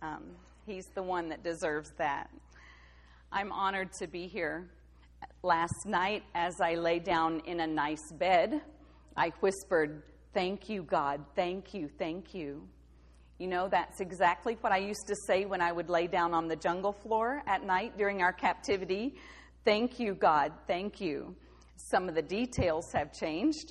He's the one that deserves that. I'm honored to be here. Last night, as I lay down in a nice bed, I whispered, "Thank you, God. Thank you, thank you." You know, that's exactly what I used to say when I would lay down on the jungle floor at night during our captivity. Thank you, God. Thank you. Some of the details have changed.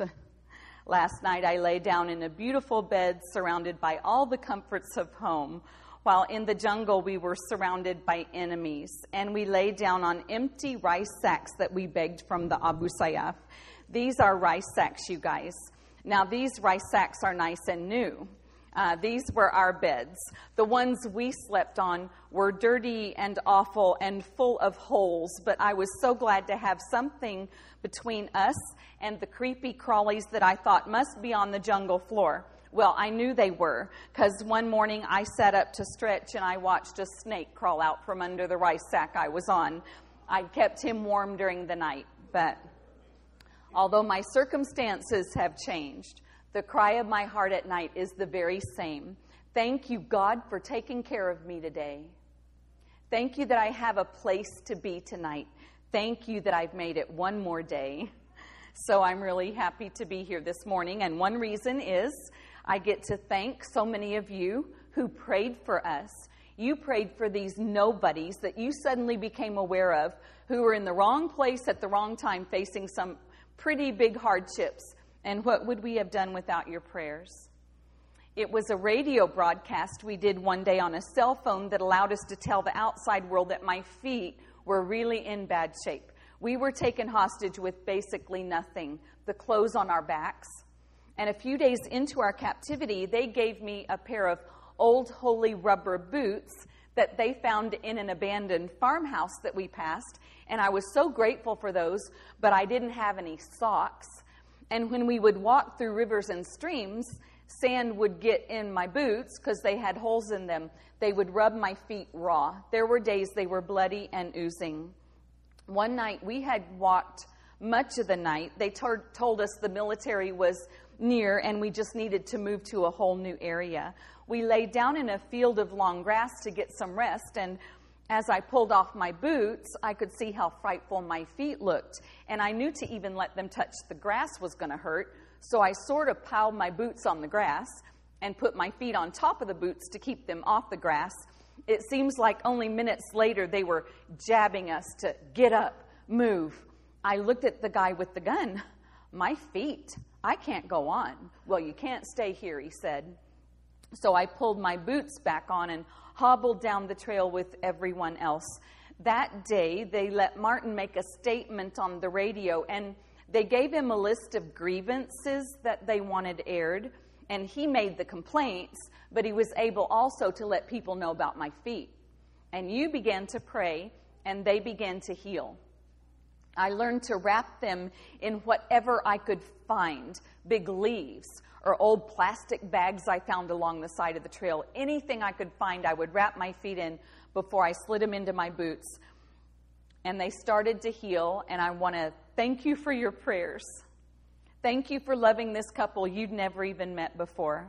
Last night, I lay down in a beautiful bed surrounded by all the comforts of home, while in the jungle we were surrounded by enemies, and we lay down on empty rice sacks that we begged from the Abu Sayyaf. These are rice sacks, you guys. Now, these rice sacks are nice and new. These were our beds. The ones we slept on were dirty and awful and full of holes, but I was so glad to have something between us and the creepy crawlies that I thought must be on the jungle floor. Well, I knew they were, because one morning I sat up to stretch and I watched a snake crawl out from under the rice sack I was on. I kept him warm during the night, but although my circumstances have changed, the cry of my heart at night is the very same. Thank you, God, for taking care of me today. Thank you that I have a place to be tonight. Thank you that I've made it one more day. So I'm really happy to be here this morning, and one reason is I get to thank so many of you who prayed for us. You prayed for these nobodies that you suddenly became aware of, who were in the wrong place at the wrong time, facing some pretty big hardships. And what would we have done without your prayers? It was a radio broadcast we did one day on a cell phone that allowed us to tell the outside world that my feet were really in bad shape. We were taken hostage with basically nothing, the clothes on our backs. And a few days into our captivity, they gave me a pair of old holy rubber boots that they found in an abandoned farmhouse that we passed. And I was so grateful for those, but I didn't have any socks. And when we would walk through rivers and streams, sand would get in my boots because they had holes in them. They would rub my feet raw. There were days they were bloody and oozing. One night we had walked much of the night. They told us the military was near and we just needed to move to a whole new area. We lay down in a field of long grass to get some rest, and as I pulled off my boots, I could see how frightful my feet looked, and I knew to even let them touch the grass was going to hurt, so I sort of piled my boots on the grass and put my feet on top of the boots to keep them off the grass. It seems like only minutes later they were jabbing us to get up, move. I looked at the guy with the gun. My feet, I can't go on. Well, you can't stay here, he said. So I pulled my boots back on and hobbled down the trail with everyone else. That day, they let Martin make a statement on the radio, and they gave him a list of grievances that they wanted aired, and he made the complaints, but he was able also to let people know about my feet. And you began to pray, and they began to heal. I learned to wrap them in whatever I could find, big leaves or old plastic bags I found along the side of the trail. Anything I could find, I would wrap my feet in before I slid them into my boots. And they started to heal, and I want to thank you for your prayers. Thank you for loving this couple you'd never even met before.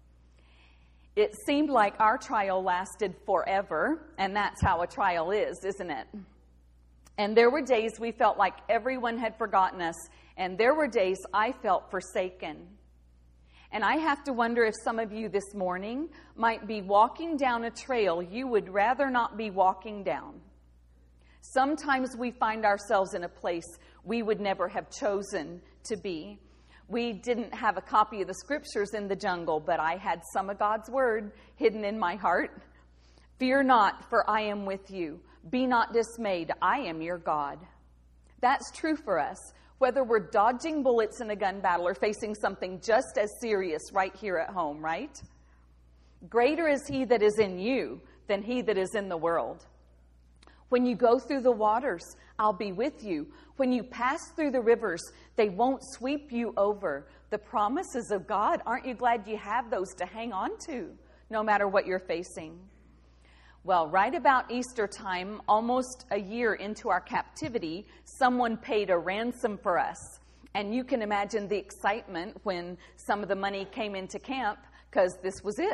It seemed like our trial lasted forever, and that's how a trial is, isn't it? And there were days we felt like everyone had forgotten us, and there were days I felt forsaken. And I have to wonder if some of you this morning might be walking down a trail you would rather not be walking down. Sometimes we find ourselves in a place we would never have chosen to be. We didn't have a copy of the scriptures in the jungle, but I had some of God's word hidden in my heart. Fear not, for I am with you. Be not dismayed. I am your God. That's true for us, whether we're dodging bullets in a gun battle or facing something just as serious right here at home, right? Greater is he that is in you than he that is in the world. When you go through the waters, I'll be with you. When you pass through the rivers, they won't sweep you over. The promises of God, aren't you glad you have those to hang on to, no matter what you're facing? Well, right about Easter time, almost a year into our captivity, someone paid a ransom for us. And you can imagine the excitement when some of the money came into camp, because this was it.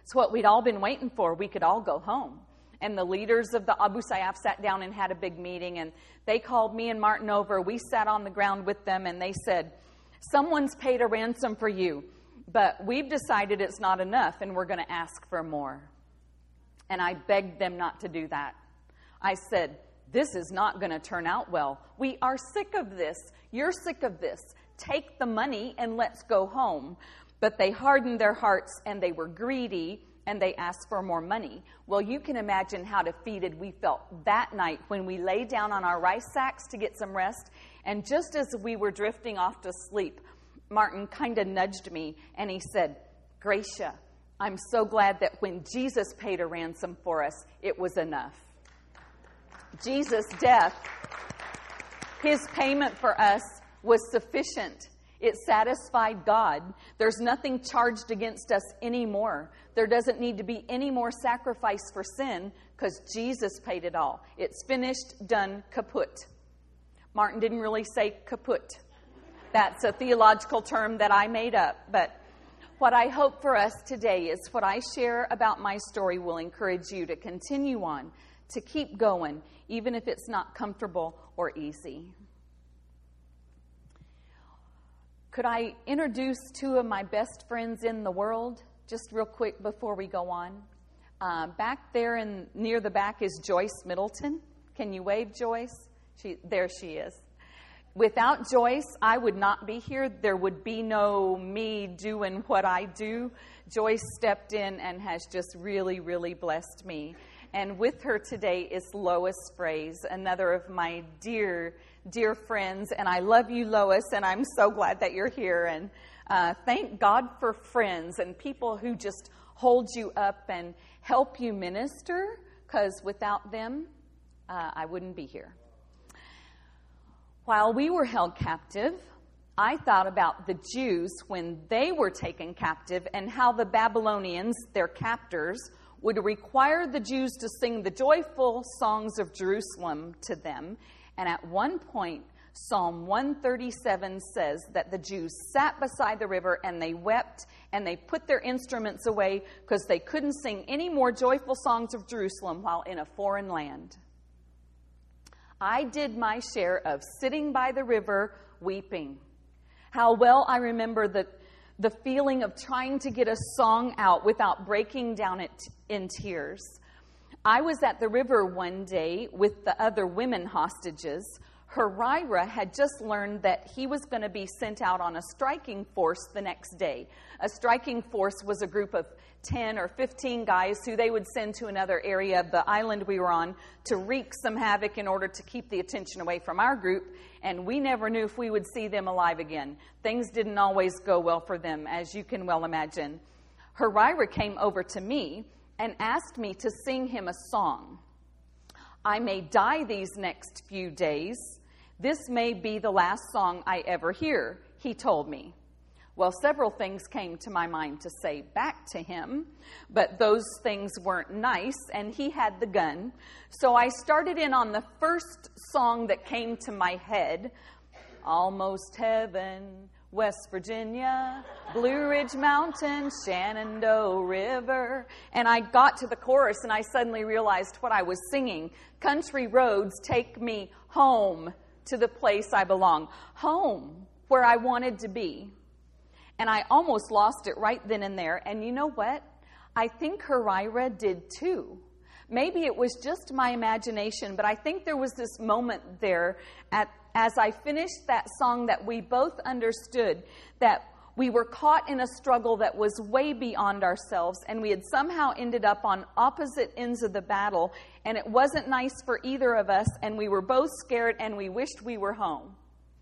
It's what we'd all been waiting for. We could all go home. And the leaders of the Abu Sayyaf sat down and had a big meeting, and they called me and Martin over. We sat on the ground with them, and they said, someone's paid a ransom for you, but we've decided it's not enough, and we're going to ask for more. And I begged them not to do that. I said, this is not going to turn out well. We are sick of this. You're sick of this. Take the money and let's go home. But they hardened their hearts, and they were greedy, and they asked for more money. Well, you can imagine how defeated we felt that night when we lay down on our rice sacks to get some rest. And just as we were drifting off to sleep, Martin kind of nudged me, and he said, Gracia, I'm so glad that when Jesus paid a ransom for us, it was enough. Jesus' death, his payment for us was sufficient. It satisfied God. There's nothing charged against us anymore. There doesn't need to be any more sacrifice for sin because Jesus paid it all. It's finished, done, kaput. Martin didn't really say kaput. That's a theological term that I made up. But what I hope for us today is what I share about my story will encourage you to continue on, to keep going, even if it's not comfortable or easy. Could I introduce two of my best friends in the world, just real quick before we go on? Back there near the back is Joyce Middleton. Can you wave, Joyce? There she is. Without Joyce, I would not be here. There would be no me doing what I do. Joyce stepped in and has just really, really blessed me. And with her today is Lois Fraze, another of my dear friends. And I love you, Lois, and I'm so glad that you're here. And thank God for friends and people who just hold you up and help you minister, because without them, I wouldn't be here. While we were held captive, I thought about the Jews when they were taken captive and how the Babylonians, their captors, would require the Jews to sing the joyful songs of Jerusalem to them. And at one point, Psalm 137 says that the Jews sat beside the river and they wept and they put their instruments away because they couldn't sing any more joyful songs of Jerusalem while in a foreign land. I did my share of sitting by the river weeping. How well I remember the feeling of trying to get a song out without breaking down in tears. I was at the river one day with the other women hostages. Harira had just learned that he was going to be sent out on a striking force the next day. A striking force was a group of 10 or 15 guys who they would send to another area of the island we were on to wreak some havoc in order to keep the attention away from our group. And we never knew if we would see them alive again. Things didn't always go well for them, as you can well imagine. Harira came over to me and asked me to sing him a song. I may die these next few days. This may be the last song I ever hear, he told me. Well, several things came to my mind to say back to him, but those things weren't nice, and he had the gun. So I started in on the first song that came to my head, Almost Heaven, West Virginia, Blue Ridge Mountain, Shenandoah River. And I got to the chorus, and I suddenly realized what I was singing. Country roads take me home to the place I belong. Home, where I wanted to be. And I almost lost it right then and there. And you know what? I think Harira did too. Maybe it was just my imagination, but I think there was this moment there as I finished that song that we both understood that we were caught in a struggle that was way beyond ourselves, and we had somehow ended up on opposite ends of the battle, and it wasn't nice for either of us, and we were both scared, and we wished we were home.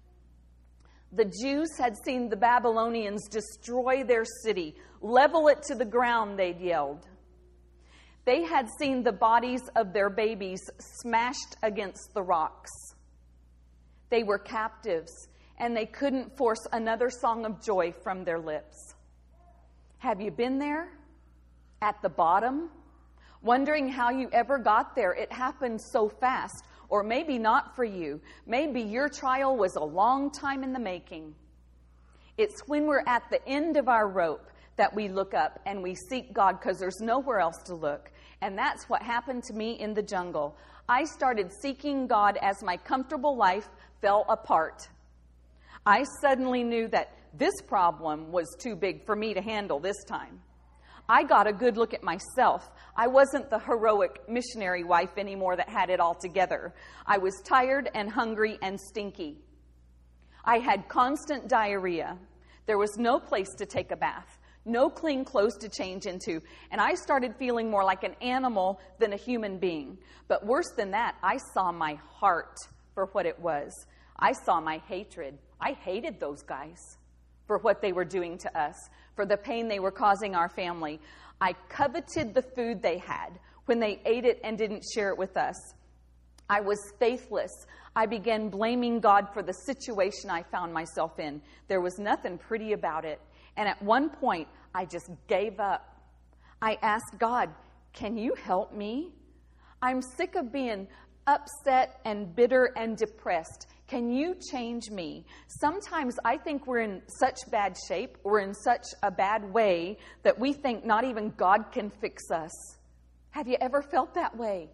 The Jews had seen the Babylonians destroy their city, level it to the ground, they'd yelled. They had seen the bodies of their babies smashed against the rocks. They were captives, and they couldn't force another song of joy from their lips. Have you been there? At the bottom? Wondering how you ever got there? It happened so fast. Or maybe not for you. Maybe your trial was a long time in the making. It's when we're at the end of our rope that we look up and we seek God because there's nowhere else to look. And that's what happened to me in the jungle. I started seeking God as my comfortable life fell apart. I suddenly knew that this problem was too big for me to handle this time. I got a good look at myself. I wasn't the heroic missionary wife anymore that had it all together. I was tired and hungry and stinky. I had constant diarrhea. There was no place to take a bath, no clean clothes to change into, and I started feeling more like an animal than a human being. But worse than that, I saw my heart for what it was. I saw my hatred. I hated those guys for what they were doing to us, for the pain they were causing our family. I coveted the food they had when they ate it and didn't share it with us. I was faithless. I began blaming God for the situation I found myself in. There was nothing pretty about it. And at one point, I just gave up. I asked God, can you help me? I'm sick of being upset and bitter and depressed. Can you change me? Sometimes I think we're in such bad shape, we're in such a bad way, that we think not even God can fix us. Have you ever felt that way?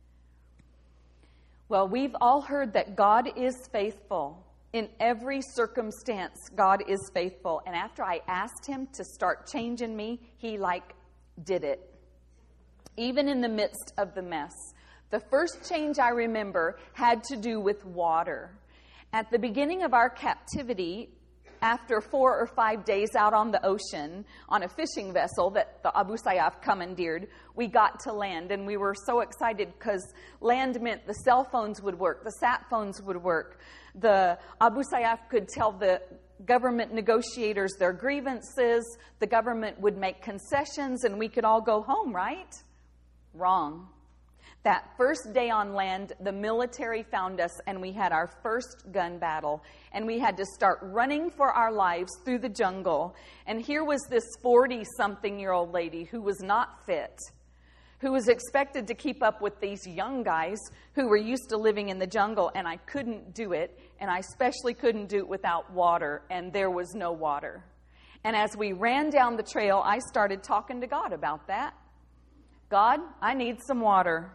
Well, we've all heard that God is faithful. In every circumstance, God is faithful. And after I asked him to start changing me, he did it. Even in the midst of the mess. The first change I remember had to do with water. At the beginning of our captivity, after 4 or 5 days out on the ocean, on a fishing vessel that the Abu Sayyaf commandeered, we got to land. And we were so excited because land meant the cell phones would work, the sat phones would work. The Abu Sayyaf could tell the government negotiators their grievances. The government would make concessions and we could all go home, right? Wrong. That first day on land, the military found us and we had our first gun battle. And we had to start running for our lives through the jungle. And here was this 40-something-year-old lady who was not fit, who was expected to keep up with these young guys who were used to living in the jungle. And I couldn't do it. And I especially couldn't do it without water. And there was no water. And as we ran down the trail, I started talking to God about that. God, I need some water.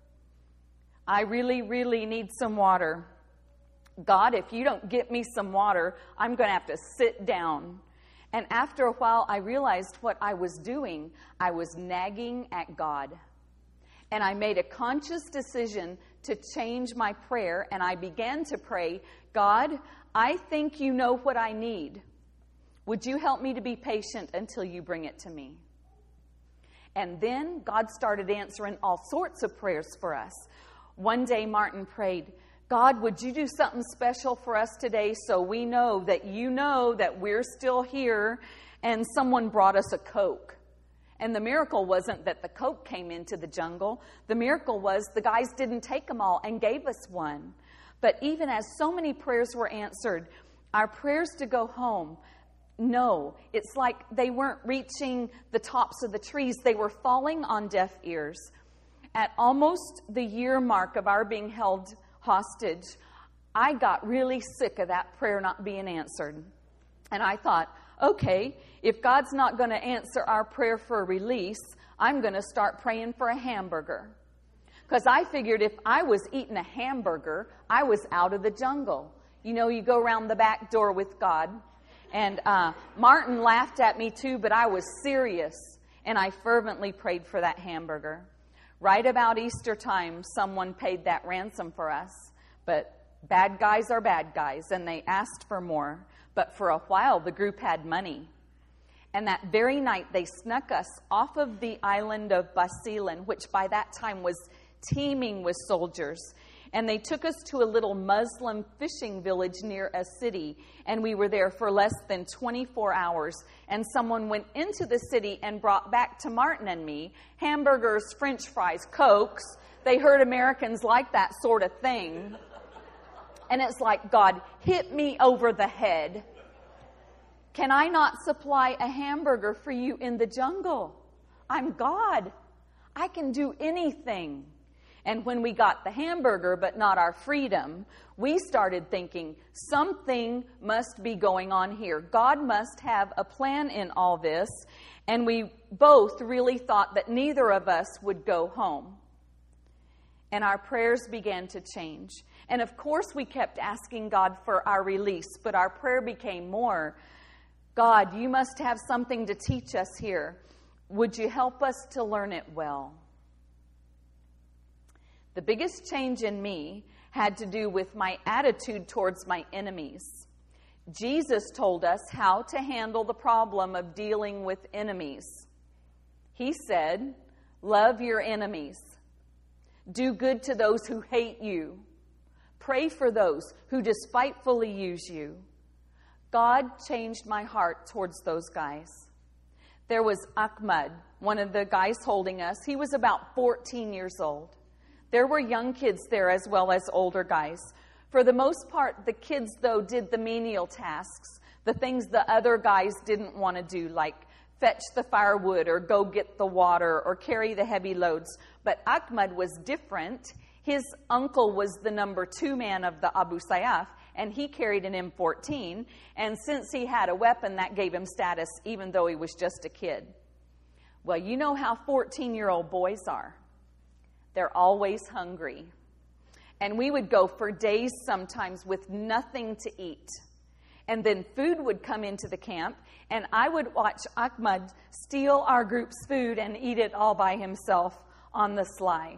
I really, really need some water. God, if you don't get me some water, I'm going to have to sit down. And after a while, I realized what I was doing. I was nagging at God. And I made a conscious decision to change my prayer. And I began to pray, God, I think you know what I need. Would you help me to be patient until you bring it to me? And then God started answering all sorts of prayers for us. One day Martin prayed, God, would you do something special for us today so we know that we're still here? And someone brought us a Coke. And the miracle wasn't that the Coke came into the jungle. The miracle was the guys didn't take them all and gave us one. But even as so many prayers were answered, our prayers to go home, no, it's like they weren't reaching the tops of the trees. They were falling on deaf ears. At almost the year mark of our being held hostage, I got really sick of that prayer not being answered. And I thought, okay, if God's not going to answer our prayer for release, I'm going to start praying for a hamburger. Because I figured if I was eating a hamburger, I was out of the jungle. You know, you go around the back door with God. And Martin laughed at me too, but I was serious. And I fervently prayed for that hamburger. Right about Easter time, someone paid that ransom for us. But bad guys are bad guys, and they asked for more. But for a while, the group had money. And that very night, they snuck us off of the island of Basilan, which by that time was teeming with soldiers. And they took us to a little Muslim fishing village near a city. And we were there for less than 24 hours. And someone went into the city and brought back to Martin and me hamburgers, French fries, Cokes. They heard Americans like that sort of thing. And it's like, God, hit me over the head. Can I not supply a hamburger for you in the jungle? I'm God. I can do anything. And when we got the hamburger but not our freedom, we started thinking, something must be going on here. God must have a plan in all this. And we both really thought that neither of us would go home. And our prayers began to change. And of course we kept asking God for our release, but our prayer became more, God, you must have something to teach us here. Would you help us to learn it well? The biggest change in me had to do with my attitude towards my enemies. Jesus told us how to handle the problem of dealing with enemies. He said, love your enemies. Do good to those who hate you. Pray for those who despitefully use you. God changed my heart towards those guys. There was Ahmad, one of the guys holding us. He was about 14 years old. There were young kids there as well as older guys. For the most part, the kids, though, did the menial tasks, the things the other guys didn't want to do, like fetch the firewood or go get the water or carry the heavy loads. But Ahmad was different. His uncle was the number 2 man of the Abu Sayyaf, and he carried an M14. And since he had a weapon, that gave him status, even though he was just a kid. Well, you know how 14-year-old boys are. They're always hungry. And we would go for days sometimes with nothing to eat. And then food would come into the camp, and I would watch Ahmad steal our group's food and eat it all by himself on the sly.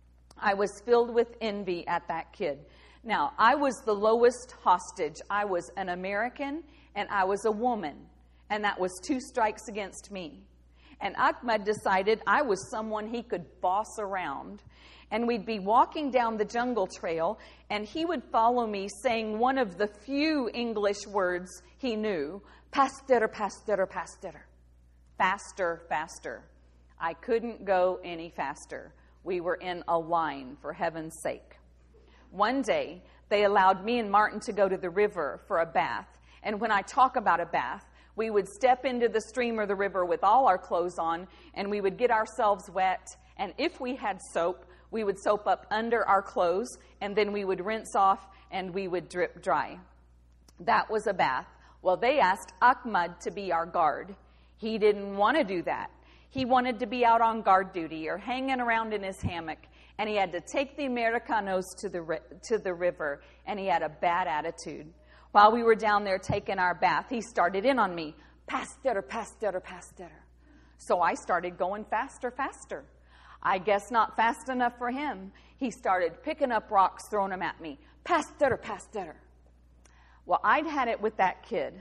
I was filled with envy at that kid. Now, I was the lowest hostage. I was an American, and I was a woman. And that was 2 strikes against me. And Ahmad decided I was someone he could boss around. And we'd be walking down the jungle trail, and he would follow me saying one of the few English words he knew, "Faster, faster, faster." Faster, faster. I couldn't go any faster. We were in a line, for heaven's sake. One day, they allowed me and Martin to go to the river for a bath. And when I talk about a bath, we would step into the stream or the river with all our clothes on, and we would get ourselves wet. And if we had soap, we would soap up under our clothes, and then we would rinse off, and we would drip dry. That was a bath. Well, they asked Ahmad to be our guard. He didn't want to do that. He wanted to be out on guard duty or hanging around in his hammock, and he had to take the Americanos to the river, and he had a bad attitude. While we were down there taking our bath, he started in on me. Faster, faster, faster. So I started going faster, faster. I guess not fast enough for him. He started picking up rocks, throwing them at me. Faster, faster. Well, I'd had it with that kid.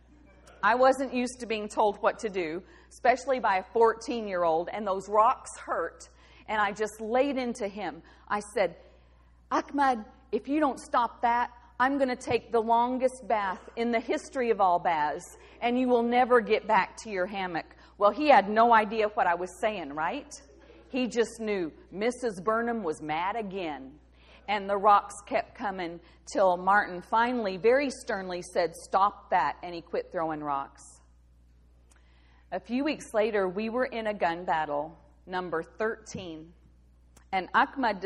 I wasn't used to being told what to do, especially by a 14-year-old, and those rocks hurt. And I just laid into him. I said, Ahmad, if you don't stop that, I'm going to take the longest bath in the history of all baths, and you will never get back to your hammock. Well, he had no idea what I was saying, right? He just knew Mrs. Burnham was mad again. And the rocks kept coming till Martin finally, very sternly said, stop that, and he quit throwing rocks. A few weeks later, we were in a gun battle, number 13. And Ahmad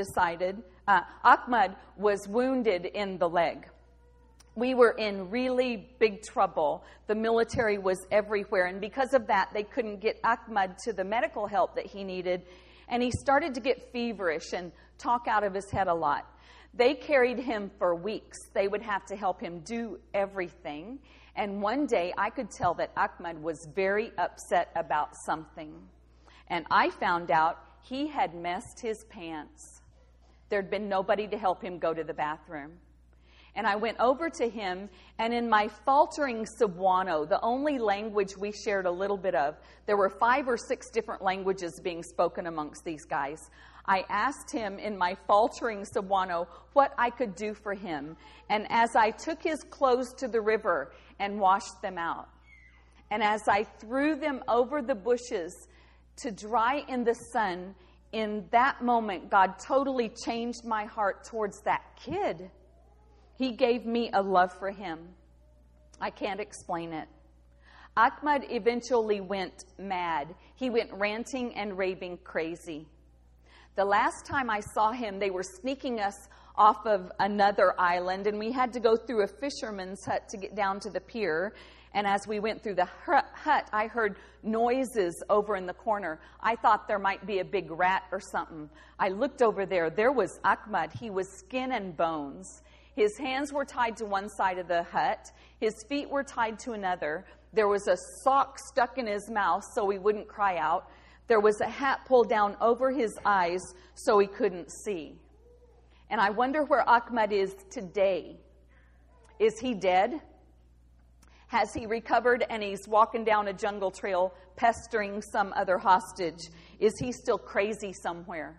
was wounded in the leg. We were in really big trouble. The military was everywhere, and because of that, they couldn't get Ahmad to the medical help that he needed, and he started to get feverish and talk out of his head a lot. They carried him for weeks. They would have to help him do everything, and one day I could tell that Ahmad was very upset about something, and I found out he had messed his pants. There'd been nobody to help him go to the bathroom. And I went over to him, and in my faltering Cebuano, the only language we shared a little bit of, there were 5 or 6 different languages being spoken amongst these guys. I asked him in my faltering Cebuano what I could do for him. And as I took his clothes to the river and washed them out, and as I threw them over the bushes to dry in the sun, in that moment, God totally changed my heart towards that kid. He gave me a love for him. I can't explain it. Ahmad eventually went mad. He went ranting and raving crazy. The last time I saw him, they were sneaking us off of another island, and we had to go through a fisherman's hut to get down to the pier. And as we went through the hut, I heard noises over in the corner. I thought there might be a big rat or something. I looked over there. There was Ahmad. He was skin and bones. His hands were tied to one side of the hut. His feet were tied to another. There was a sock stuck in his mouth so he wouldn't cry out. There was a hat pulled down over his eyes so he couldn't see. And I wonder where Ahmad is today. Is he dead? Has he recovered and he's walking down a jungle trail pestering some other hostage? Is he still crazy somewhere?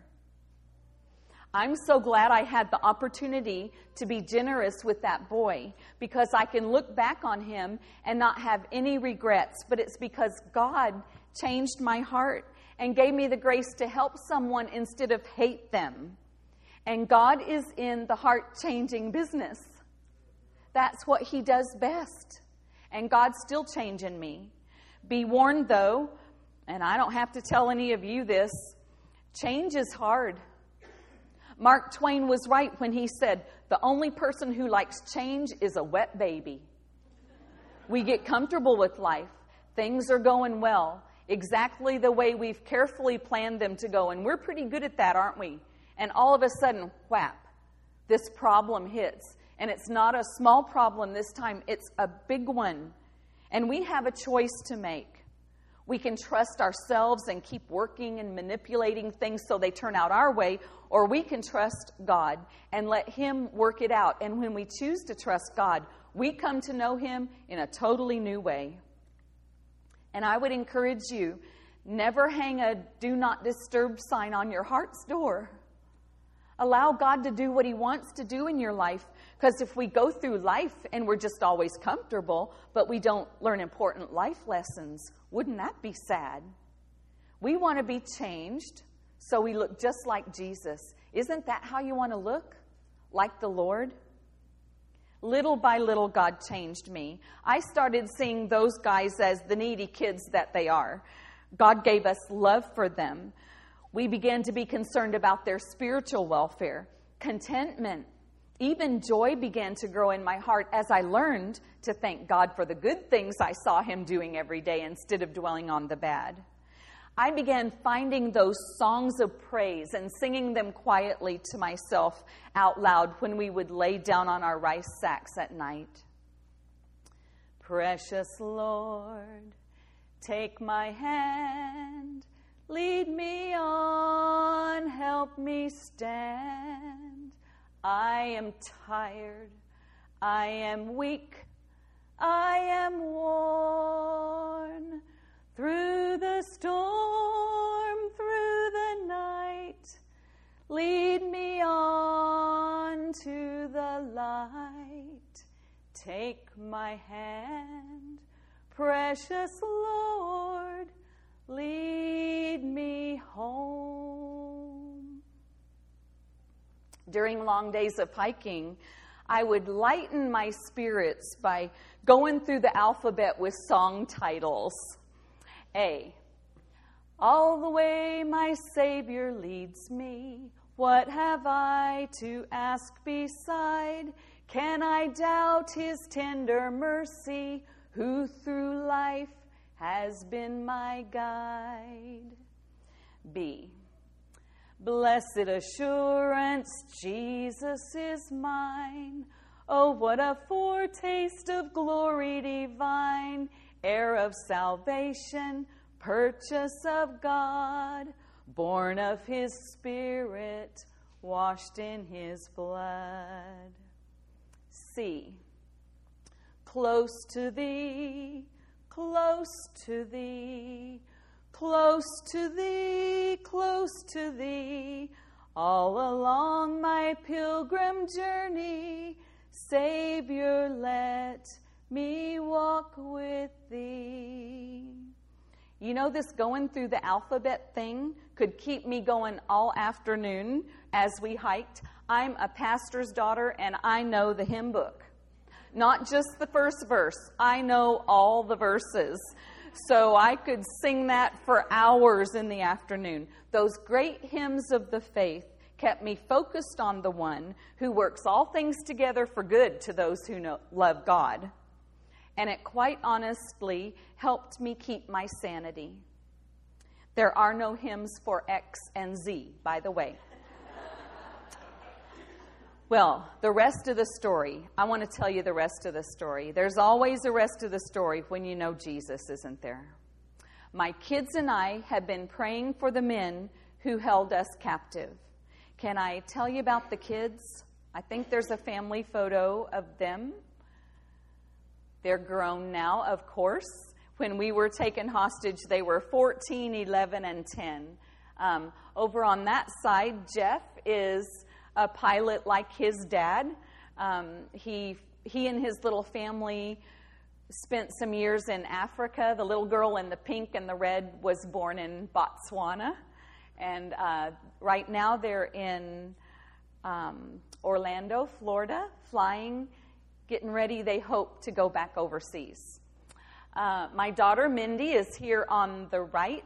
I'm so glad I had the opportunity to be generous with that boy, because I can look back on him and not have any regrets. But it's because God changed my heart and gave me the grace to help someone instead of hate them. And God is in the heart-changing business. That's what he does best. And God's still changing me. Be warned, though, and I don't have to tell any of you this, change is hard. Mark Twain was right when he said, the only person who likes change is a wet baby. We get comfortable with life. Things are going well, exactly the way we've carefully planned them to go. And we're pretty good at that, aren't we? And all of a sudden, whap, this problem hits. And it's not a small problem this time, it's a big one. And we have a choice to make. We can trust ourselves and keep working and manipulating things so they turn out our way, or we can trust God and let him work it out. And when we choose to trust God, we come to know him in a totally new way. And I would encourage you, never hang a do not disturb sign on your heart's door. Allow God to do what he wants to do in your life. Because if we go through life and we're just always comfortable, but we don't learn important life lessons, wouldn't that be sad? We want to be changed so we look just like Jesus. Isn't that how you want to look? Like the Lord? Little by little, God changed me. I started seeing those guys as the needy kids that they are. God gave us love for them. We began to be concerned about their spiritual welfare, contentment. Even joy began to grow in my heart as I learned to thank God for the good things I saw him doing every day instead of dwelling on the bad. I began finding those songs of praise and singing them quietly to myself out loud when we would lay down on our rice sacks at night. Precious Lord, take my hand, lead me on, help me stand. I am tired, I am weak, I am worn. Through the storm, through the night, lead me on to the light. Take my hand, precious Lord, lead me home. During long days of hiking, I would lighten my spirits by going through the alphabet with song titles. A, all the way my Savior leads me, what have I to ask beside? Can I doubt his tender mercy, who through life has been my guide? B, blessed assurance, Jesus is mine. Oh, what a foretaste of glory divine, heir of salvation, purchase of God, born of his Spirit, washed in his blood. C, close to thee, close to thee, close to thee, close to thee, all along my pilgrim journey, Savior, let me walk with thee. You know, this going through the alphabet thing could keep me going all afternoon as we hiked. I'm a pastor's daughter and I know the hymn book. Not just the first verse. I know all the verses. So I could sing that for hours in the afternoon. Those great hymns of the faith kept me focused on the one who works all things together for good to those who love God. And it quite honestly helped me keep my sanity. There are no hymns for X and Z, by the way. Well, the rest of the story, I want to tell you the rest of the story. There's always a rest of the story when you know Jesus isn't there. My kids and I have been praying for the men who held us captive. Can I tell you about the kids? I think there's a family photo of them. They're grown now, of course. When we were taken hostage, they were 14, 11, and 10. Over on that side, Jeff is a pilot like his dad. He and his little family spent some years in Africa. The little girl in the pink and the red was born in Botswana. And right now they're in Orlando, Florida, flying, getting ready, they hope, to go back overseas. My daughter, Mindy, is here on the right.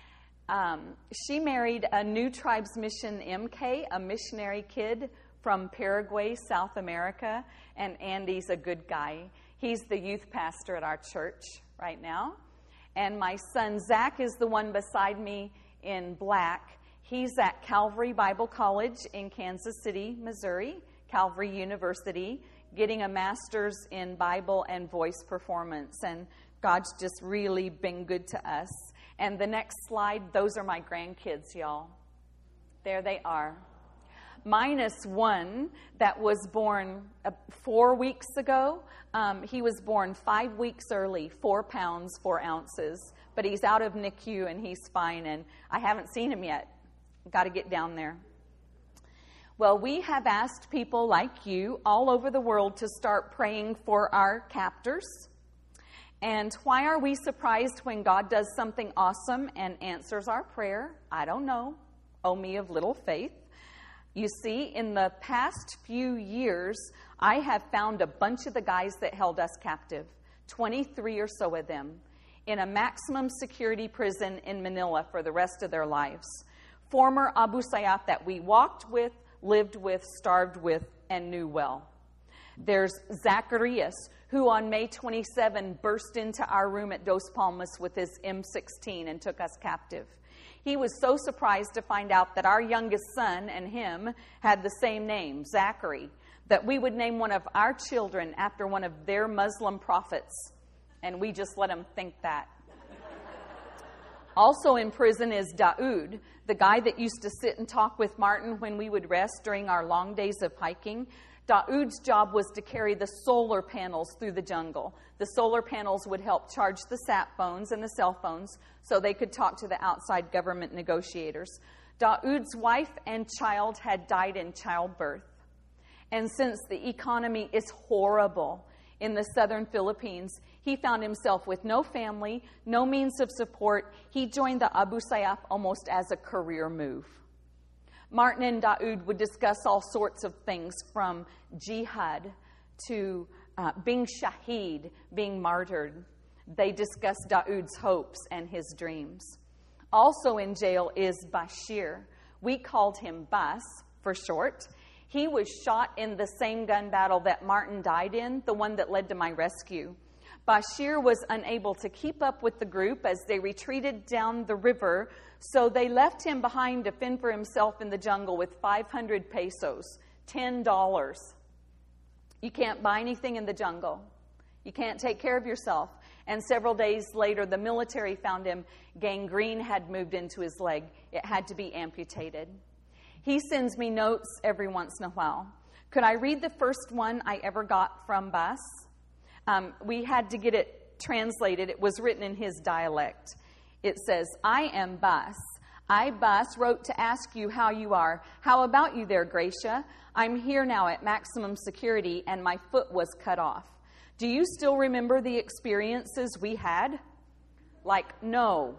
She married a New Tribes Mission MK, a missionary kid from Paraguay, South America, and Andy's a good guy. He's the youth pastor at our church right now. And my son, Zach, is the one beside me in black. He's at Calvary Bible College in Kansas City, Missouri, Calvary University, getting a master's in Bible and voice performance. And God's just really been good to us. And the next slide, those are my grandkids, y'all. There they are. Minus one that was born 4 weeks ago. He was born 5 weeks early, 4 pounds, 4 ounces. But he's out of NICU and he's fine. And I haven't seen him yet. Got to get down there. Well, we have asked people like you all over the world to start praying for our captors. And why are we surprised when God does something awesome and answers our prayer? I don't know. Oh, me of little faith. You see, in the past few years, I have found a bunch of the guys that held us captive, 23 or so of them, in a maximum security prison in Manila for the rest of their lives. Former Abu Sayyaf that we walked with, lived with, starved with, and knew well. There's Zacharias, who on May 27 burst into our room at Dos Palmas with his M16 and took us captive. He was so surprised to find out that our youngest son and him had the same name, Zachary, that we would name one of our children after one of their Muslim prophets. And we just let him think that. Also in prison is Daoud, the guy that used to sit and talk with Martin when we would rest during our long days of hiking. Daoud's job was to carry the solar panels through the jungle. The solar panels would help charge the sat phones and the cell phones so they could talk to the outside government negotiators. Daoud's wife and child had died in childbirth. And since the economy is horrible in the southern Philippines, he found himself with no family, no means of support. He joined the Abu Sayyaf almost as a career move. Martin and Daoud would discuss all sorts of things from jihad to being shaheed, being martyred. They discussed Daoud's hopes and his dreams. Also in jail is Bashir. We called him Bas for short. He was shot in the same gun battle that Martin died in, the one that led to my rescue. Bashir was unable to keep up with the group as they retreated down the river, so they left him behind to fend for himself in the jungle with 500 pesos, $10. You can't buy anything in the jungle. You can't take care of yourself. And several days later, the military found him. Gangrene had moved into his leg. It had to be amputated. He sends me notes every once in a while. Could I read the first one I ever got from Bas? We had to get it translated. It was written in his dialect. It says, I am Bas. I, Bas, wrote to ask you how you are. How about you there, Gracia? I'm here now at maximum security, and my foot was cut off. Do you still remember the experiences we had? Like, no.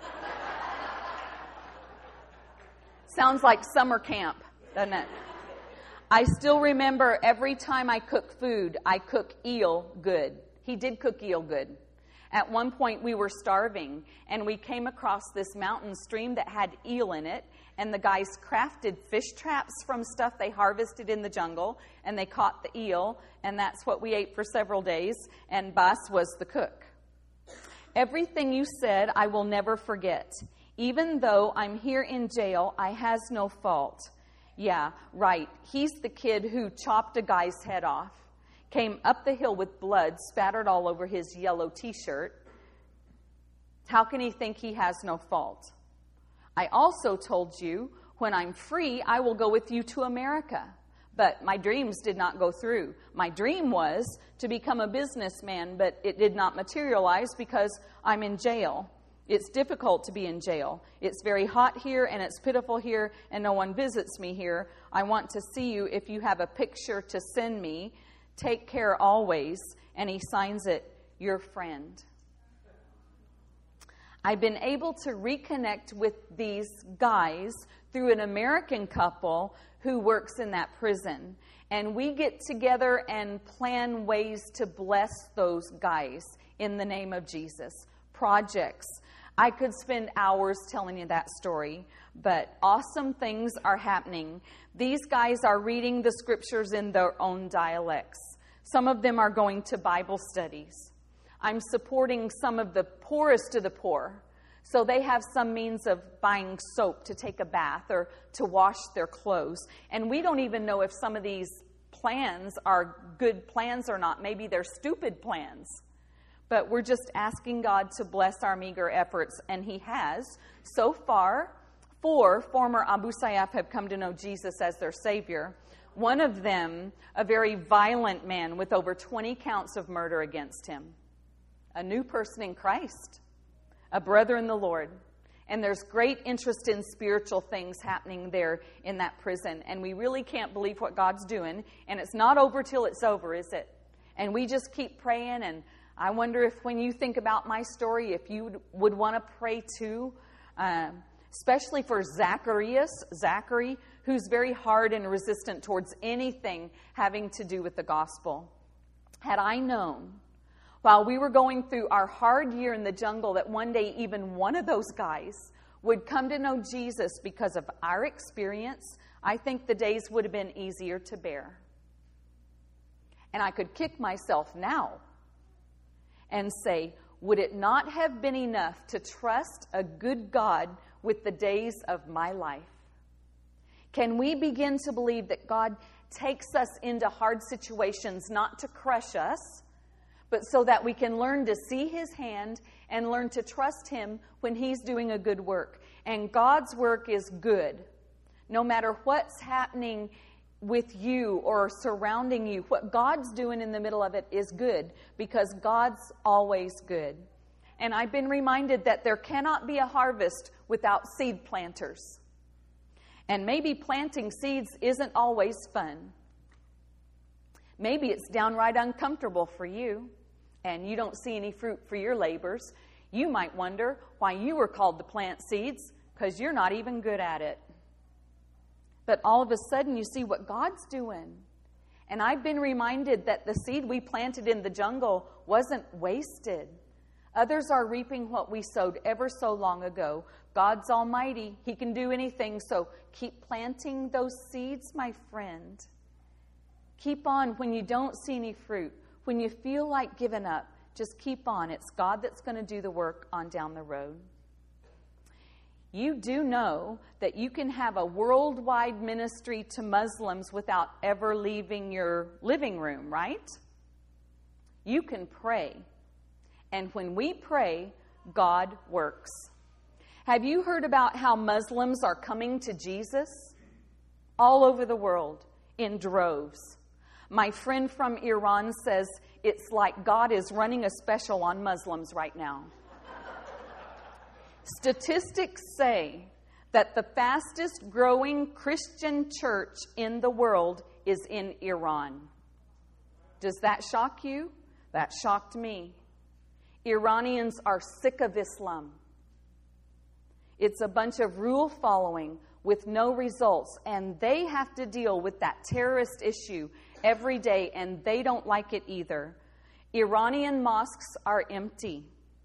Sounds like summer camp, doesn't it? I still remember every time I cook food, I cook eel good. He did cook eel good. At one point, we were starving, and we came across this mountain stream that had eel in it, and the guys crafted fish traps from stuff they harvested in the jungle, and they caught the eel, and that's what we ate for several days, and Bas was the cook. Everything you said, I will never forget. Even though I'm here in jail, I has no fault. Yeah, right. He's the kid who chopped a guy's head off, came up the hill with blood spattered all over his yellow T-shirt. How can he think he has no fault? I also told you, when I'm free, I will go with you to America. But my dreams did not go through. My dream was to become a businessman, but it did not materialize because I'm in jail. It's difficult to be in jail. It's very hot here, and it's pitiful here, and no one visits me here. I want to see you. If you have a picture to send me, take care always. And he signs it, your friend. I've been able to reconnect with these guys through an American couple who works in that prison. And we get together and plan ways to bless those guys in the name of Jesus. Projects. I could spend hours telling you that story, but awesome things are happening. These guys are reading the scriptures in their own dialects. Some of them are going to Bible studies. I'm supporting some of the poorest of the poor, so they have some means of buying soap to take a bath or to wash their clothes. And we don't even know if some of these plans are good plans or not. Maybe they're stupid plans. But we're just asking God to bless our meager efforts, and He has. So far, 4 former Abu Sayyaf have come to know Jesus as their Savior. One of them, a very violent man with over 20 counts of murder against him. A new person in Christ. A brother in the Lord. And there's great interest in spiritual things happening there in that prison. And we really can't believe what God's doing. And it's not over till it's over, is it? And we just keep praying. And I wonder if when you think about my story, if you would want to pray too, especially for Zachary, who's very hard and resistant towards anything having to do with the gospel. Had I known, while we were going through our hard year in the jungle, that one day even one of those guys would come to know Jesus because of our experience, I think the days would have been easier to bear. And I could kick myself now and say, would it not have been enough to trust a good God with the days of my life? Can we begin to believe that God takes us into hard situations not to crush us, but so that we can learn to see His hand and learn to trust Him when He's doing a good work? And God's work is good. No matter what's happening with you or surrounding you, what God's doing in the middle of it is good, because God's always good. And I've been reminded that there cannot be a harvest without seed planters. And maybe planting seeds isn't always fun. Maybe it's downright uncomfortable for you, and you don't see any fruit for your labors. You might wonder why you were called to plant seeds, because you're not even good at it. But all of a sudden, you see what God's doing. And I've been reminded that the seed we planted in the jungle wasn't wasted. Others are reaping what we sowed ever so long ago. God's almighty. He can do anything. So keep planting those seeds, my friend. Keep on when you don't see any fruit. When you feel like giving up, just keep on. It's God that's going to do the work on down the road. You do know that you can have a worldwide ministry to Muslims without ever leaving your living room, right? You can pray. And when we pray, God works. Have you heard about how Muslims are coming to Jesus? All over the world, in droves. My friend from Iran says it's like God is running a special on Muslims right now. Statistics say that the fastest growing Christian church in the world is in Iran. Does that shock you? That shocked me. Iranians are sick of Islam. It's a bunch of rule following with no results, and they have to deal with that terrorist issue every day, and they don't like it either. Iranian mosques are empty.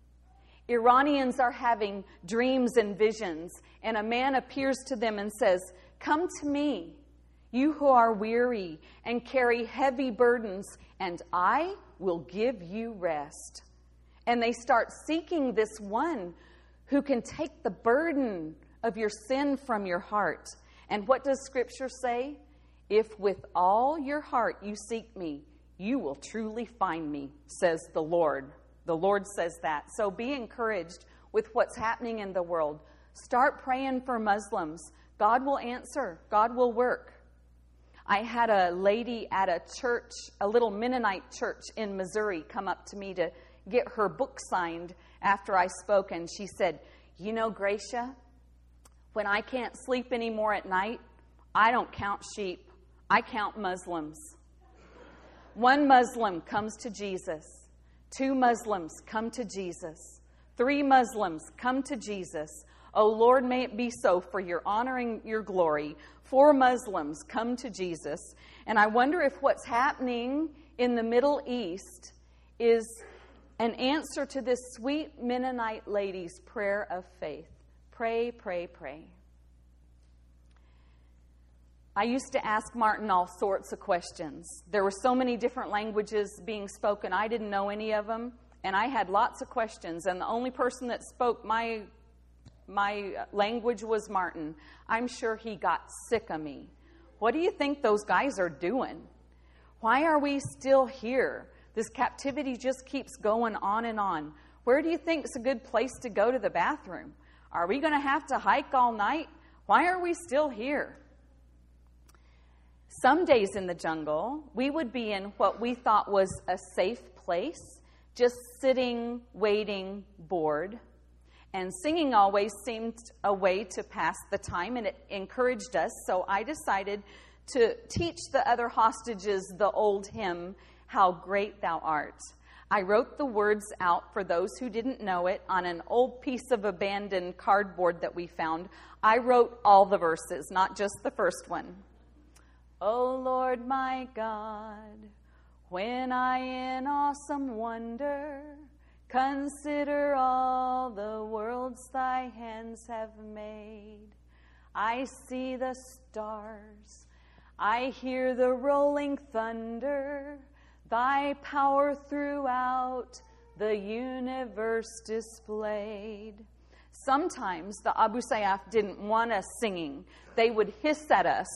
Iranians are having dreams and visions, and a man appears to them and says, "Come to me, you who are weary and carry heavy burdens, and I will give you rest." And they start seeking this one who can take the burden of your sin from your heart. And what does Scripture say? "If with all your heart you seek me, you will truly find me," says the Lord. The Lord says that. So be encouraged with what's happening in the world. Start praying for Muslims. God will answer. God will work. I had a lady at a church, a little Mennonite church in Missouri, come up to me to get her book signed after I spoke. And she said, "You know, Gracia, when I can't sleep anymore at night, I don't count sheep. I count Muslims." One Muslim comes to Jesus. 2 Muslims come to Jesus. 3 Muslims come to Jesus. "Oh Lord, may it be so for your honor and your glory." 4 Muslims come to Jesus. And I wonder if what's happening in the Middle East is an answer to this sweet Mennonite lady's prayer of faith. Pray, pray, pray. I used to ask Martin all sorts of questions. There were so many different languages being spoken. I didn't know any of them, and I had lots of questions. And the only person that spoke my language was Martin. I'm sure he got sick of me. What do you think those guys are doing? Why are we still here? This captivity just keeps going on and on. Where do you think is a good place to go to the bathroom? Are we going to have to hike all night? Why are we still here? Some days in the jungle, we would be in what we thought was a safe place, just sitting, waiting, bored. And singing always seemed a way to pass the time, and it encouraged us. So I decided to teach the other hostages the old hymn, "How Great Thou Art." I wrote the words out for those who didn't know it on an old piece of abandoned cardboard that we found. I wrote all the verses, not just the first one. "O Lord my God, when I in awesome wonder consider all the worlds thy hands have made, I see the stars, I hear the rolling thunder, thy power throughout the universe displayed." Sometimes the Abu Sayyaf didn't want us singing. They would hiss at us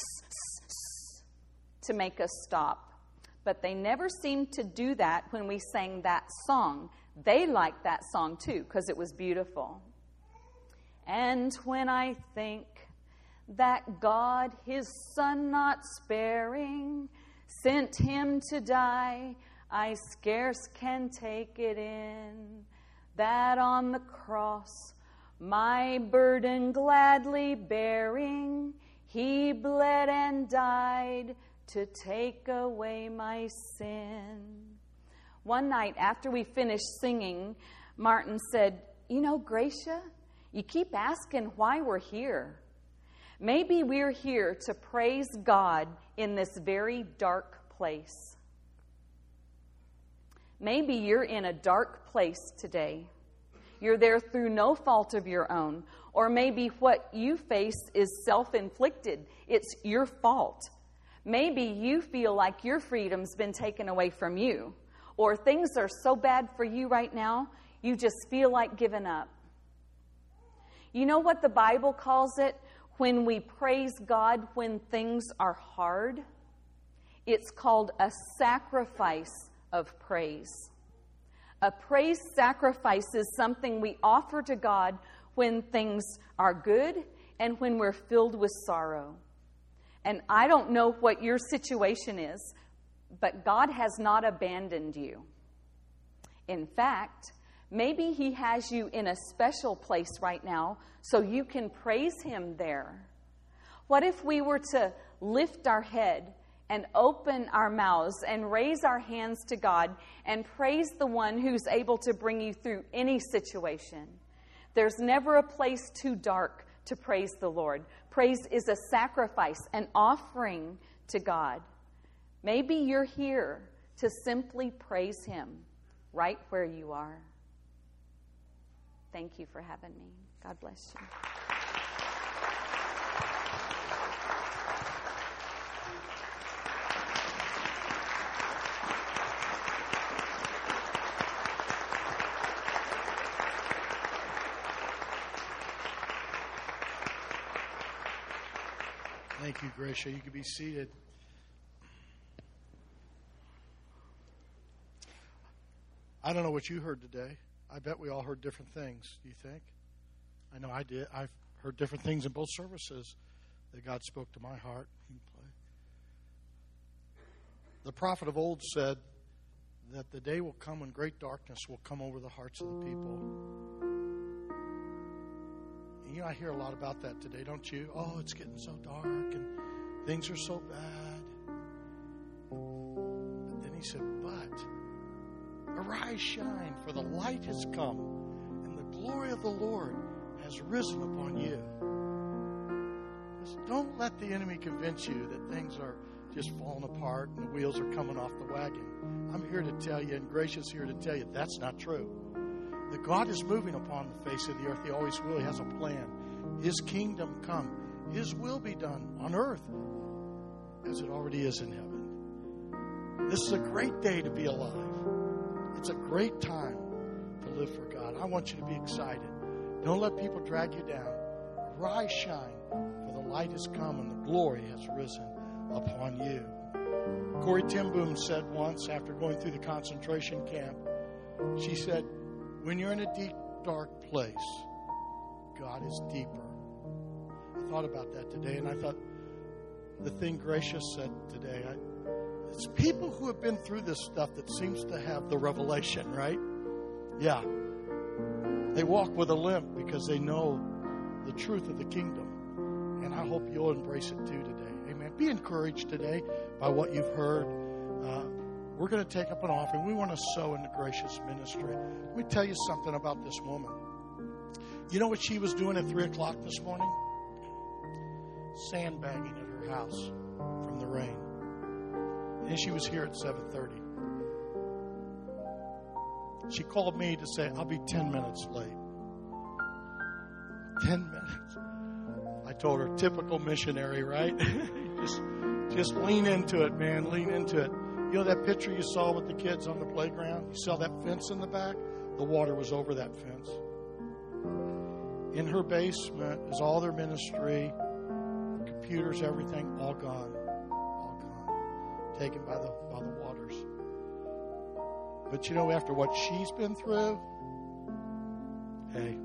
to make us stop. But they never seemed to do that when we sang that song. They liked that song too, because it was beautiful. "And when I think that God, his Son not sparing, sent him to die, I scarce can take it in, that on the cross, my burden gladly bearing, he bled and died to take away my sin." One night after we finished singing, Martin said, "You know, Gracia, you keep asking why we're here. Maybe we're here to praise God in this very dark place." Maybe you're in a dark place today. You're there through no fault of your own. Or maybe what you face is self-inflicted. It's your fault. Maybe you feel like your freedom's been taken away from you. Or things are so bad for you right now, you just feel like giving up. You know what the Bible calls it when we praise God when things are hard? It's called a sacrifice of praise. A praise sacrifice is something we offer to God when things are good and when we're filled with sorrow. And I don't know what your situation is, but God has not abandoned you. In fact, maybe he has you in a special place right now so you can praise him there. What if we were to lift our head and open our mouths and raise our hands to God and praise the one who's able to bring you through any situation? There's never a place too dark to praise the Lord. Praise is a sacrifice, an offering to God. Maybe you're here to simply praise him right where you are. Thank you for having me. God bless you. Thank you, Gracia. You can be seated. I don't know what you heard today. I bet we all heard different things. Do you think? I know I did. I've heard different things in both services that God spoke to my heart. The prophet of old said that the day will come when great darkness will come over the hearts of the people. And I hear a lot about that today, don't you? Oh, it's getting so dark and things are so bad. But then he said, but arise, shine, for the light has come, and the glory of the Lord has risen upon you. Just don't let the enemy convince you that things are just falling apart and the wheels are coming off the wagon. I'm here to tell you, and Gracious here to tell you, that's not true. That God is moving upon the face of the earth. He always will. He has a plan. His kingdom come. His will be done on earth as it already is in heaven. This is a great day to be alive. It's a great time to live for God. I want you to be excited. Don't let people drag you down. Rise, shine, for the light has come and the glory has risen upon you. Corrie ten Boom said once, after going through the concentration camp, she said, when you're in a deep, dark place, God is deeper. I thought about that today, and I thought the thing Gracious said today, it's people who have been through this stuff that seems to have the revelation, right? Yeah. They walk with a limp because they know the truth of the kingdom. And I hope you'll embrace it too today. Amen. Be encouraged today by what you've heard. We're going to take up an offering. We want to sow into Gracious ministry. Let me tell you something about this woman. You know what she was doing at 3 o'clock this morning? Sandbagging at her house from the rain. And she was here at 7:30. She called me to say, I'll be 10 minutes late. 10 minutes. I told her, typical missionary, right? just lean into it, man. Lean into it. You know that picture you saw with the kids on the playground? You saw that fence in the back? The water was over that fence. In her basement is all their ministry, computers, everything, all gone. All gone. Taken by the waters. But you know, after what she's been through, hey,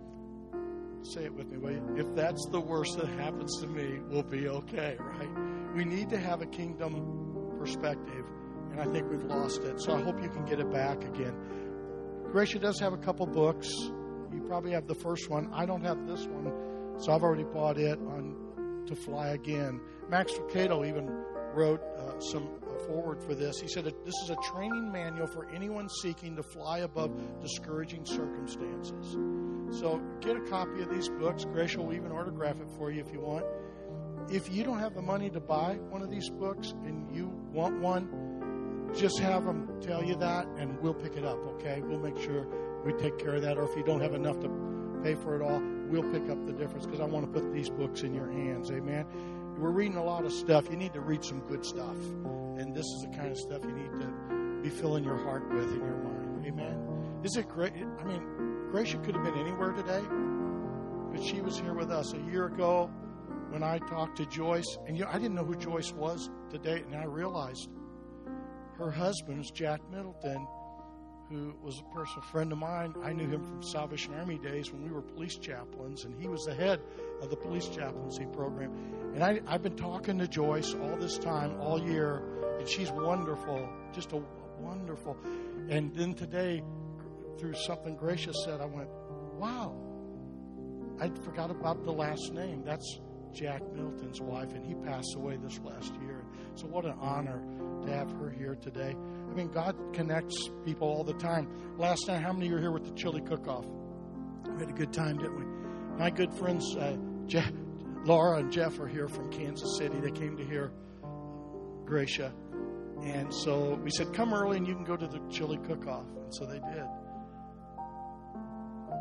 say it with me, will you? If that's the worst that happens to me, we'll be okay, right? We need to have a kingdom perspective, and I think we've lost it. So I hope you can get it back again. Gracia does have a couple books. You probably have the first one. I don't have this one, so I've already bought it on To Fly Again. Max Lucado even wrote some forward for this. He said that this is a training manual for anyone seeking to fly above discouraging circumstances. So get a copy of these books. Gracia will even autograph it for you if you want. If you don't have the money to buy one of these books and you want one, just have them tell you that and we'll pick it up, okay? We'll make sure we take care of that. Or if you don't have enough to pay for it all, we'll pick up the difference because I want to put these books in your hands, amen? We're reading a lot of stuff. You need to read some good stuff. And this is the kind of stuff you need to be filling your heart with in your mind, amen? Is it great? I mean, Gracia could have been anywhere today, but she was here with us a year ago when I talked to Joyce. And I didn't know who Joyce was today, and I realized her husband was Jack Middleton, who was a personal friend of mine. I knew him from Salvation Army days when we were police chaplains, and he was the head of the police chaplaincy program. And I've been talking to Joyce all this time, all year, and she's wonderful, just a wonderful. And then today, through something Gracia said, I went, wow, I forgot about the last name. That's Jack Middleton's wife, and he passed away this last year. So what an honor to have her here today. I mean, God connects people all the time. Last night, how many of you were here with the chili cook-off? We had a good time, didn't we? My good friends, Laura and Jeff are here from Kansas City. They came to hear Gracia. And so we said, come early and you can go to the chili cook-off. And so they did.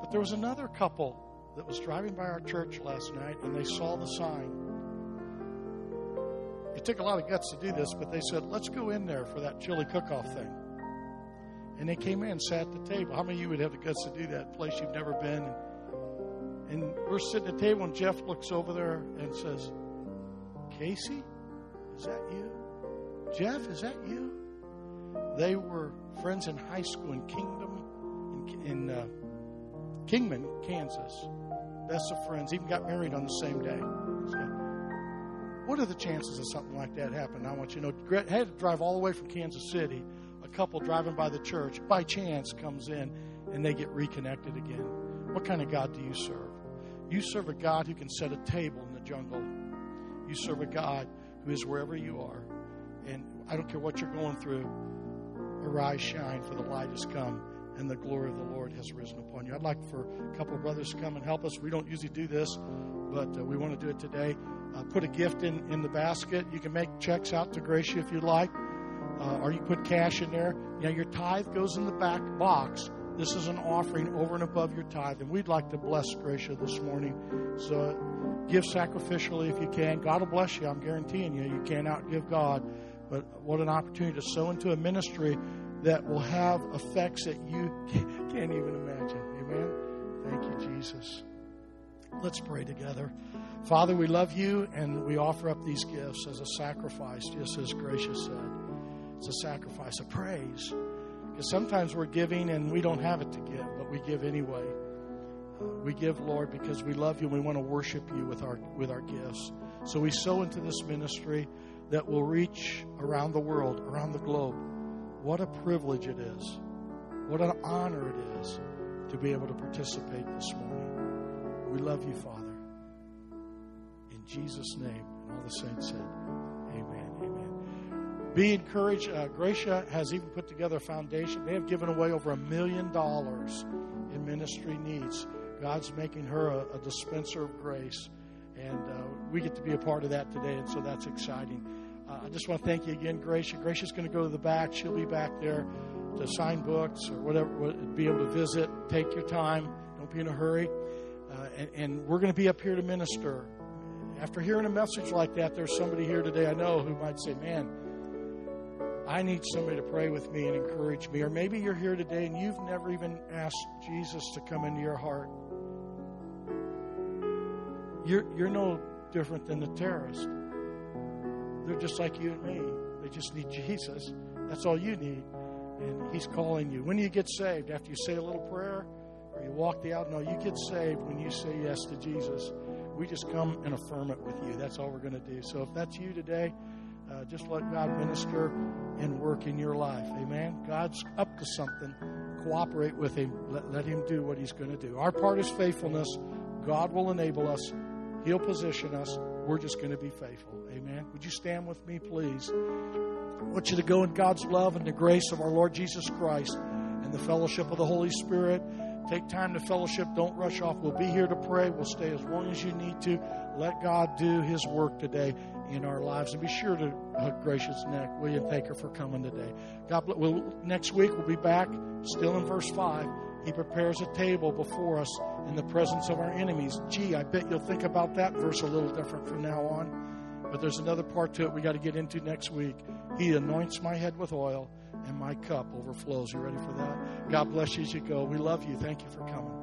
But there was another couple that was driving by our church last night, and they saw the sign. It took a lot of guts to do this, but they said, let's go in there for that chili cook-off thing. And they came in and sat at the table. How many of you would have the guts to do that, place you've never been? And we're sitting at the table, and Jeff looks over there and says, Casey, is that you? Jeff, is that you? They were friends in high school in Kingman, Kansas. Best of friends. Even got married on the same day. So, what are the chances of something like that happening? I want you to know. I had to drive all the way from Kansas City. A couple driving by the church, by chance, comes in, and they get reconnected again. What kind of God do you serve? You serve a God who can set a table in the jungle. You serve a God who is wherever you are. And I don't care what you're going through. Arise, shine, for the light has come, and the glory of the Lord has risen upon you. I'd like for a couple of brothers to come and help us. We don't usually do this, but we want to do it today. Put a gift in the basket. You can make checks out to Gracia if you'd like, or you put cash in there. You know, your tithe goes in the back box. This is an offering over and above your tithe, and we'd like to bless Gracia this morning. So give sacrificially if you can. God will bless you. I'm guaranteeing you. You can't outgive God. But what an opportunity to sow into a ministry that will have effects that you can't even imagine. Amen? Thank you, Jesus. Let's pray together. Father, we love you, and we offer up these gifts as a sacrifice, just as Gracia said. It's a sacrifice of praise. Because sometimes we're giving and we don't have it to give, but we give anyway. We give, Lord, because we love you and we want to worship you with our gifts. So we sow into this ministry that will reach around the world, around the globe. What a privilege it is. What an honor it is to be able to participate this morning. We love you, Father. In Jesus' name, and all the saints said, amen, amen. Be encouraged. Gracia has even put together a foundation. They have given away over $1 million in ministry needs. God's making her a dispenser of grace. And we get to be a part of that today, and so that's exciting. I just want to thank you again, Gracia. Gracia's going to go to the back. She'll be back there to sign books or whatever, be able to visit. Take your time. Don't be in a hurry. And we're going to be up here to minister. After hearing a message like that, there's somebody here today I know who might say, man, I need somebody to pray with me and encourage me. Or maybe you're here today and you've never even asked Jesus to come into your heart. You're no different than the terrorist. They're just like you and me. They just need Jesus. That's all you need. And he's calling you. When do you get saved? After you say a little prayer? Or you walk the aisle? No, you get saved when you say yes to Jesus. We just come and affirm it with you. That's all we're going to do. So if that's you today, just let God minister and work in your life. Amen? God's up to something. Cooperate with him. Let him do what he's going to do. Our part is faithfulness. God will enable us. He'll position us. We're just going to be faithful. Amen. Would you stand with me, please? I want you to go in God's love and the grace of our Lord Jesus Christ and the fellowship of the Holy Spirit. Take time to fellowship. Don't rush off. We'll be here to pray. We'll stay as long as you need to. Let God do his work today in our lives. And be sure to hug Gracia's neck. Will you? Thank her for coming today. God bless. Next week we'll be back still in verse 5. He prepares a table before us in the presence of our enemies. Gee, I bet you'll think about that verse a little different from now on. But there's another part to it we got to get into next week. He anoints my head with oil, and my cup overflows. You ready for that? God bless you as you go. We love you. Thank you for coming.